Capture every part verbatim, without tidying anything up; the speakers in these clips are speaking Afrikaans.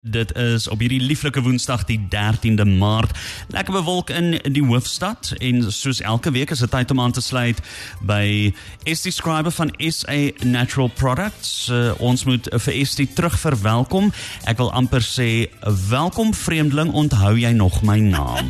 Dit is op hierdie lieflike Woensdag die dertiende Maart. Lekker bewolk in die hoofstad en soos elke week is dit tyd om aan te sluit by Estie Schreiber van S A Natural Products. Uh, ons moet vir Estie terug verwelkom. Ek wil amper sê, welkom vreemdeling, onthou jy nog my naam?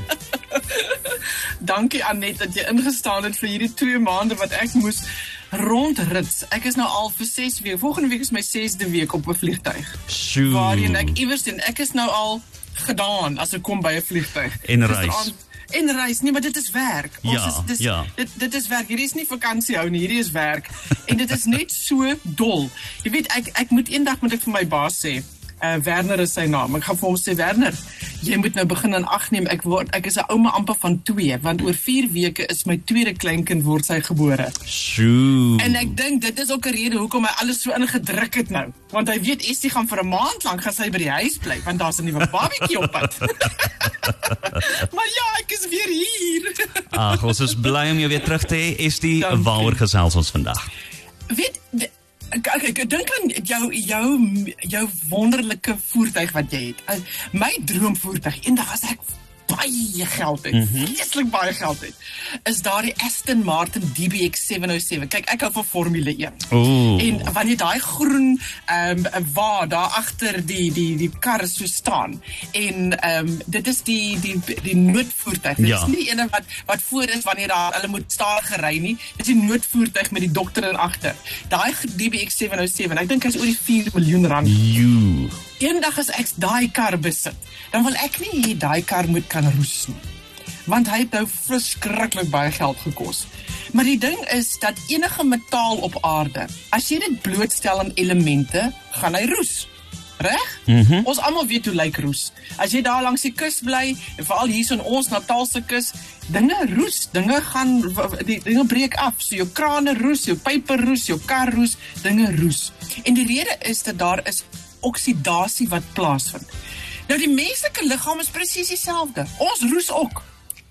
Dankie Annette dat jy ingestaan het vir hierdie twee maande wat ek moes rondrits. Ek is nou al vir ses weke, volgende week is my sesde week op 'n vliegtuig. Sjoe. Waarheen ek iewers doen, ek is nou al gedaan as ek kom by 'n vliegtuig. En reis. En reis, nee, maar dit is werk. Ons ja, is, dis, ja. Dit, dit is werk, hierdie is nie vakansie hou nie, hierdie is werk. En dit is net so dol. Jy weet, ek, ek moet eendag moet ek vir my baas sê, Uh, Werner is sy naam. Ek gaan vir hom sê, Werner, jy moet nou begin aan ag neem. Ek word, ek is 'n ouma amper van twee, want oor vier weke is my tweede kleinkind word sy gebore. Sjoe. En ek dink dit is ook 'n rede hoekom hy alles so ingedruk het nou. Want hy weet Estie gaan vir 'n maand lank gaan sy by die huis bly, want daar's 'n nuwe babatjie op pad. Maar ja, ek is weer hier. Ag, ons is bly om jou weer terug te hê, Estie. Waaroor gesels ons vandag? Weet Ek, ek, ek dink aan jou, jou, jou wonderlike voertuig wat jy het. My droomvoertuig, eendag as ek baie geld het, mm-hmm. vreeslik baie geld het, is daar die Aston Martin D B X seven oh seven. Kyk, ek hou van Formule een. Ooh. En wanneer daai groen um, wa daar agter die, die, die kar so staan, en um, dit is die, die, die noodvoertuig. Dit ja. is nie die ene wat, wat voor is wanneer daar, hulle moet stadig gery nie. Dit is die noodvoertuig met die dokter in agter. Daai D B X seven oh seven, ek dink hy is oor die vier miljoen rand. You. Eendag as ek daai kar besit, dan wil ek nie hê daai kar moet kan roes nie. Want hy het nou verskriklik baie geld gekos. Maar die ding is dat enige metaal op aarde, as jy dit blootstel aan elemente, gaan hy roes. Reg? Mm-hmm. Ons almal weet hoe lyk roes. As jy daar langs die kus bly, en veral hier so in ons Natalse kus, dinge roes, dinge gaan, die dinge breek af. So jou krane roes, jou pype roes, jou kar roes, dinge roes. En die rede is dat daar is oksidasie wat plaasvind. Nou die menslike liggaam is presies dieselfde. Ons roes ook.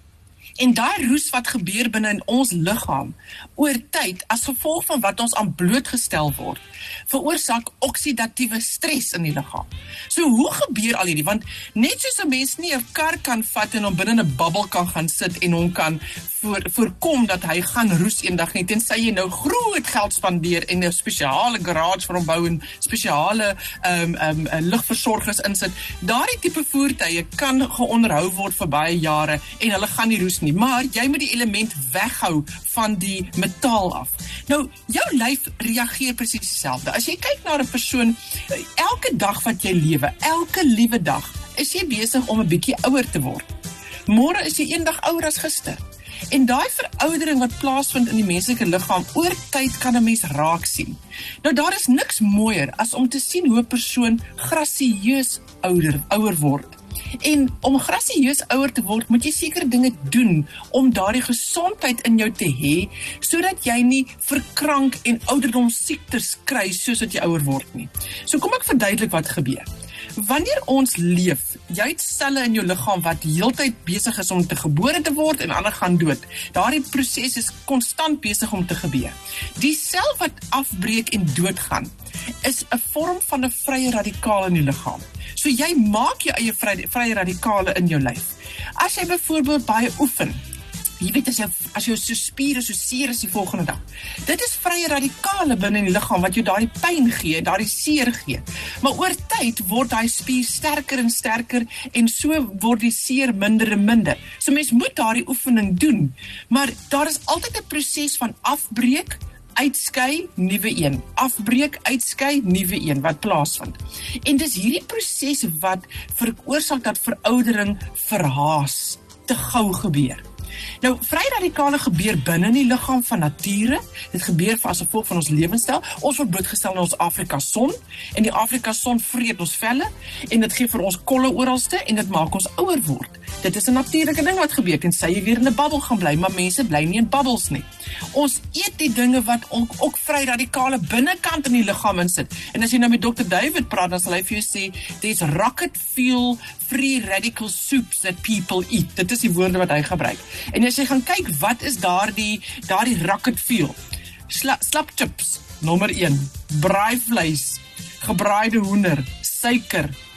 En daai roes wat gebeur binne in ons liggaam oor tyd as gevolg van wat ons aan blootgestel word, veroorsaak oksidatiewe stres in die liggaam. So hoe gebeur al hierdie? Want net soos 'n mens nie 'n kar kan vat en hom binne 'n bubbel kan gaan sit en hom kan voor, voorkom dat hy gaan roes eendag nie, tensy jy nou groot geld spandeer en 'n spesiale garage vir hom bou en spesiale um, um, lugversorgers insit. Daardie tipe voertuie kan geonderhou word vir baie jare en hulle gaan nie roes nie, maar jy moet die element weghou van die metaal af. Nou, jou lyf reageer presies dieselfde. As jy kyk na 'n persoon, elke dag wat jy lewe, elke liewe dag, is jy besig om 'n bietjie ouer te word. Môre is jy eendag ouer as gister. En daai veroudering wat plaasvind in die menslike liggaam, oor tyd kan 'n mens raak sien. Nou, daar is niks mooier as om te sien hoe 'n persoon grasieus ouder, ouer word. En om grasieus ouer te word, moet jy sekere dinge doen om daardie gesondheid in jou te hê, sodat jy nie verkrank en ouderdomssiektes kry soos wat jy ouer word nie. So kom ek verduidelik wat gebeur. Wanneer ons leef, jy het selle in jou liggaam wat heeltyd besig is om te gebore te word en ander gaan dood. Daardie proses is konstant besig om te gebeur. Die sel wat afbreek en doodgaan, is 'n vorm van 'n vrye radikaal in die liggaam. So jy maak jou eie vrye, vrye radikale in jou lyf. As jy byvoorbeeld baie oefen, jy weet as jou, as jou so spiere so seer is die volgende dag, dit is vrye radikale binne in die liggaam wat jou daardie pyn gee, daardie seer gee. Maar oor tyd word daai spier sterker en sterker en so word die seer minder en minder. So mens moet daardie oefening doen, maar daar is altyd 'n proses van afbreek, uitskei, nuwe een. Afbreek, uitskei, nuwe een wat plaasvind. En dis hierdie proses wat veroorsaak dat veroudering verhaas, te gou gebeur. Nou, vrye radikale gebeur binne in die liggaam van nature. Dit gebeur as gevolg van ons lewenstyl. Ons word blootgestel aan ons Afrika son, en die Afrika son vreet ons velle, en dit gee vir ons kolle oralste, en dit maak ons ouer word. Dit is 'n natuurlike ding wat gebeur, tensy jy weer in 'n bubbel gaan bly, maar mense bly nie in bubbels nie. Ons eet die dinge wat ook, ook vrye radikale binnekant in die liggaam insit. En as jy nou met dokter David praat, dan sal hy vir jou sê, there's rocket fuel free radical soups that people eat. Dit is die woorde wat hy gebruik. En as jy gaan kyk, wat is daardie daardie rocket fuel? Sla, slapchips, nommer een, braaivleis, gebraaide hoender, suiker,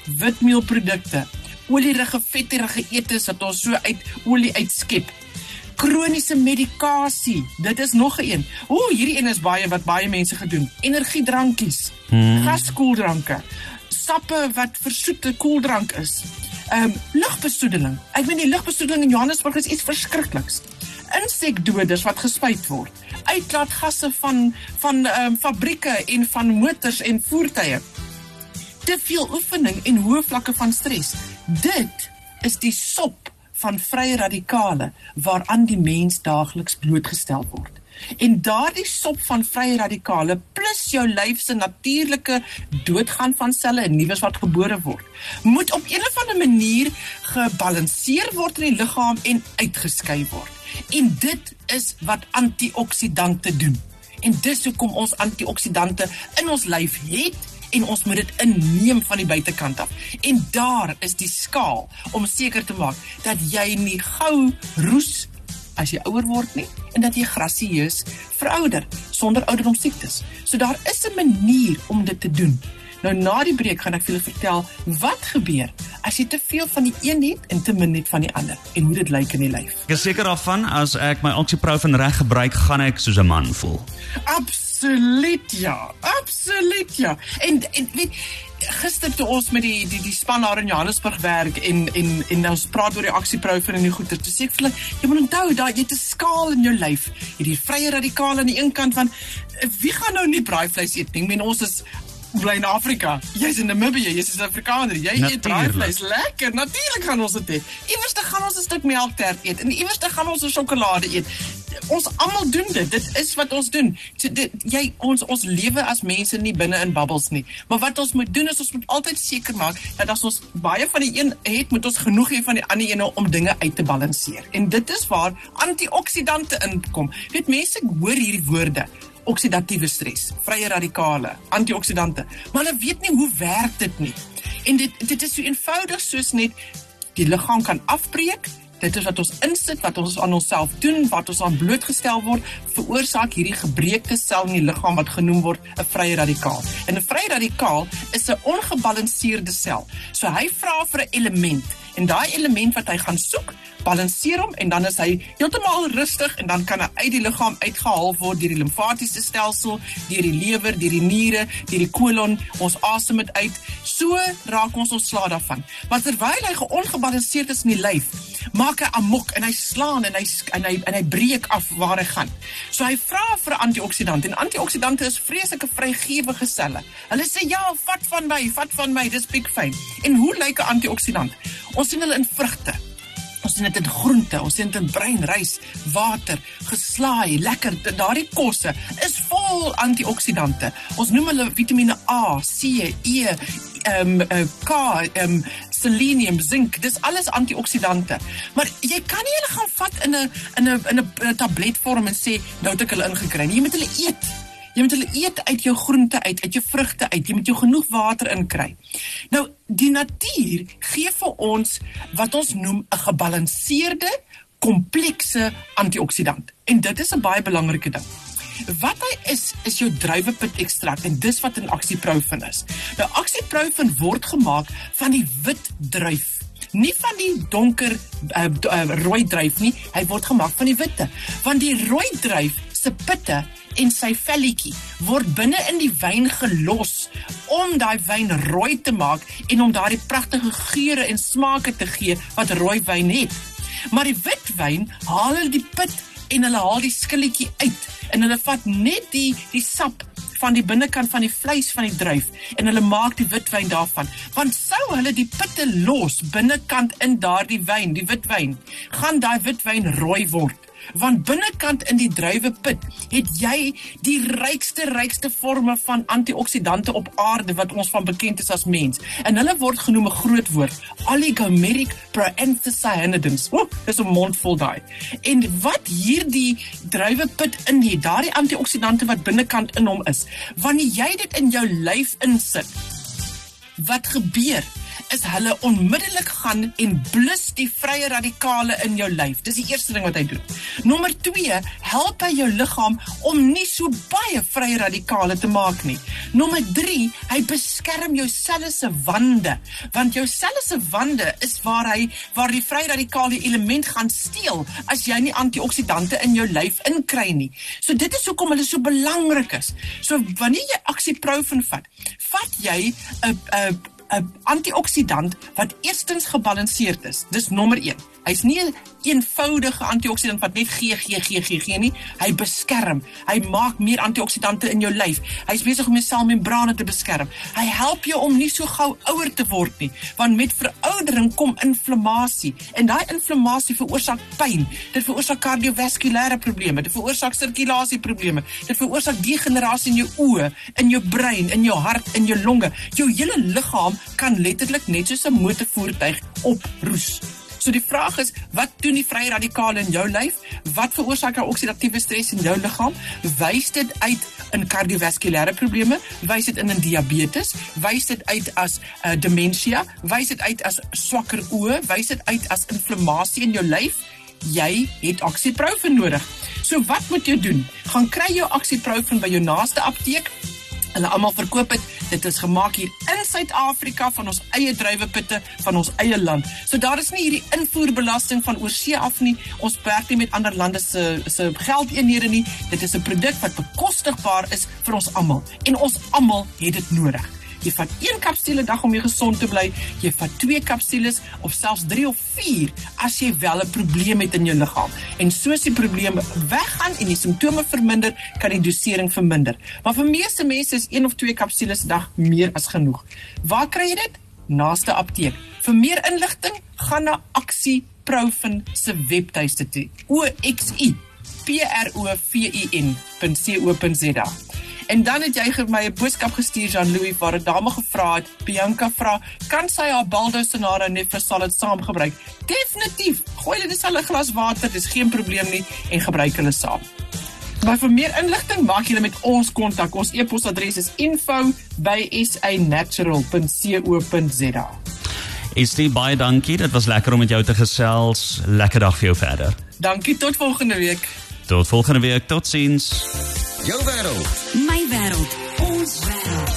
witmeelprodukte, olierige, vetterige etes wat ons so uit olie uitskep. Kroniese medikasie, dit is nog een. O, hierdie een is baie wat baie mense gedoen. Energiedrankies, hmm. gaskoeldranke, sappe wat versoete koeldrank is. Um, lugbesoedeling. Ek weet die lugbesoedeling in Johannesburg is iets verskrikliks. Insekdoders wat gespuit word. Uitlaatgasse van, van um, fabrieke en van motors en voertuie. Te veel oefening en hoë vlakke van stres. Dit is die sop van vrye radikale waaraan die mens daagliks blootgestel word. En daardie sop van vrye radikale plus jou lyf se natuurlike doodgaan van selle en nuus wat gebore word, moet op een of ander manier gebalanseer word in die liggaam en uitgeskei word. En dit is wat antioksidante doen. En dis hoekom ons antioksidante in ons lyf het en ons moet dit inneem van die buitekant af. En daar is die skaal om seker te maak dat jy nie gou roes as jy ouer word nie, en dat jy grasieus verouder, sonder ouderdomsiektes. So daar is 'n manier om dit te doen. Nou na die breek gaan ek vir julle vertel wat gebeur as jy te veel van die een het en te min het van die ander, en hoe dit lyk in die lyf. Ek is seker daarvan, as ek my Oxyprofen reg gebruik, gaan ek soos 'n man voel. Absoluut ja, absoluut ja. En, en weet, gister toe ons met die, die, die span daar in Johannesburg werk en, en, en ons praat oor die Oxyprofen en die goeie, toe sê ek vir hulle, jy moet onthou, daar, jy het 'n skaal in jou lyf, jy die vrye radikale aan die een kant van, wie gaan nou nie braaivleis eet nie? Men, ons is bly in Afrika, jy's in Namibië, jy's 'n Afrikaner, jy eet braaivleis, lekker, natuurlik gaan ons dit eet. Iewers dan gaan ons 'n stuk melktert eet, en iewers dan gaan ons 'n sjokolade eet. Ons almal doen dit, dit is wat ons doen. So, dit, jy, ons, ons lewe as mense nie binne in bubbles nie, maar wat ons moet doen is, ons moet altyd seker maak, dat as ons baie van die een het, moet ons genoeg hê van die ander ene om dinge uit te balanseer. En dit is waar antioksidante inkom. Weet, mense hoor hierdie woorde, oksidatiewe stres, vrye radikale, antioksidante, maar hulle weet nie hoe werk dit nie. En dit, dit is so eenvoudig soos net, die liggaam kan afbreek, dit is wat ons insit, wat ons aan onsself doen, wat ons aan blootgestel word, veroorsaak hierdie gebreekte sel in die liggaam wat genoem word 'n vrye radikaal. En 'n vrye radikaal is 'n ongebalanseerde sel. So hy vra vir 'n element, en daai element wat hy gaan soek, balanseer hom, en dan is hy heeltemal rustig, en dan kan hy uit die liggaam uitgehaal word deur die limfatiese stelsel, deur die lewer, deur die niere, deur die kolon, ons asem dit uit. So raak ons ontslae daarvan. Maar terwyl hy ongebalanseerd is in die lyf, maak hy amok, en hy slaan, en hy, en hy, en hy breek af waar hy gaan. So hy vra vir 'n antioksidant, en antioksidante is vreeslike vrygewige selle. Hulle sê, ja, vat van my, vat van my, dis piekfyn. En hoe lyk 'n antioksidant? Ons sien hulle in vrugte. Ons sien dit in groente, ons sien dit in bruin rys, water, geslaai, lekker, daardie kosse is vol antioksidante. Ons noem hulle vitamine A, C, E, um, uh, K, um, selenium, zink, dis alles antioksidante. Maar jy kan nie hulle gaan vat in 'n in 'n in 'n tabletvorm en sê, nou het ek hulle ingekry nie. Jy moet hulle eet. Jy moet hulle eet uit jou groente uit, uit jou vrugte uit. Jy moet jou genoeg water inkry. Nou, die natuur gee vir ons wat ons noem 'n gebalanseerde, komplekse antioksidant. En dit is 'n baie belangrike ding. Wat hy is, is jou druiwepit ekstrakt, en dis wat in Oxyprofen is. Nou, Oxyprofen word gemaak van die wit druif. Nie van die donker uh, uh, rooi druif nie, hy word gemaak van die witte. Want die rooi druif se pitte en sy velletjie word binne in die wyn gelos om daai wyn rooi te maak en om daardie pragtige geure en smake te gee wat rooi wyn het. Maar die wit wyn haal hulle die pit en hulle haal die skilletjie uit en hulle vat net die die sap van die binnekant van die vleis van die druif en hulle maak die witwyn daarvan. Want sou hulle die pitte los binnekant in daardie wyn, die witwyn, gaan daai witwyn rooi word. Want binnekant in die druiwepit het jy die rykste, rykste vorme van antioksidante op aarde wat ons van bekend is as mens. En hulle word genoem 'n groot woord, oligomeric proanthocyanidins. Oeh, dis 'n mond vol daai. En wat hierdie druiwepit in het, daardie antioksidante wat binnekant in hom is, wanneer jy dit in jou lyf insit, wat gebeur? is hulle onmiddellik gaan en blus die vrye radikale in jou lyf. Dis die eerste ding wat hy doen. Nommer twee, help hy jou liggaam om nie so baie vrye radikale te maak nie. Nommer drie, hy beskerm jou selle se wande, want jou selle se wande is waar hy waar die vrye radikale element gaan steel as jy nie antioksidante in jou lyf inkry nie. So dit is hoekom hulle so belangrik is. So wanneer jy oxyprofen vat, vat jy 'n 'n 'n antioksidant wat eerstens gebalanseerd is. Dis nommer een. Hy's nie 'n eenvoudige antioksidant wat net gee, gee, gee, gee, gee nie. Hy beskerm. Hy maak meer antioksidante in jou lyf. Hy's besig om jou selmembrane te beskerm. Hy help jou om nie so gou ouer te word nie, want met veroudering kom inflammasie. En daai inflammasie veroorsaak pyn. Dit veroorsaak kardiovaskulêre probleme, dit veroorsaak sirkulasieprobleme, dit veroorsaak degenerasie in jou oë, in jou brein, in jou hart, in jou longe. Jou hele liggaam kan letterlik net soos 'n motorvoertuig oproes. So die vraag is, wat doen die vrye radikale in jou lyf? Wat veroorsaak jou oksidatiewe stres in jou liggaam? Wys dit uit in kardiovaskulêre probleme? Wys dit in 'n diabetes? Wys dit uit as uh, dementia? Wys dit uit as swakker oë? Wys dit uit as inflammasie in jou lyf? Jy het oxyprofen nodig. So wat moet jy doen? Gaan kry jou oxyprofen by jou naaste apteek. Hulle almal verkoop het. Dit is gemaak hier in Suid-Afrika van ons eie druiwepitte van ons eie land. So daar is nie hierdie invoerbelasting van oorsee af nie. Ons werk nie met ander lande se se geldeenhede nie. Dit is 'n produk wat bekostigbaar is vir ons almal en ons almal het dit nodig. Jy vat een kapsule 'n dag om jy gesond te bly. Jy vat twee kapsules of selfs drie of vier as jy wel 'n probleem het in jou liggaam. En soos die probleem weggaan en die simptome verminder, kan die dosering verminder. Maar vir meeste mense is een of twee kapsules 'n dag meer as genoeg. Waar kry jy dit? Naaste apteek. Vir meer inligting, gaan na Oxyprofen se webtuiste toe. O X Y P R O V I N punt co punt Z A. En dan het jy vir my 'n boodskap gestuur, Jean-Louis, waar 'n dame gevra het, Bianca vra, kan sy haar Baldo-Sonaro net vir solid saam gebruik? Definitief. Gooi hulle net 'n glas water, dis geen probleem nie, en gebruik hulle saam. Maar vir meer inligting maak julle met ons kontak. Ons e-posadres is info by s a natural punt co punt z a. Estie, baie dankie. Dit was lekker om met jou te gesels. Lekker dag vir jou verder. Dankie, tot volgende week. Tot volgende week. Tot ziens. Jou wêreld. My wêreld. Ons wêreld.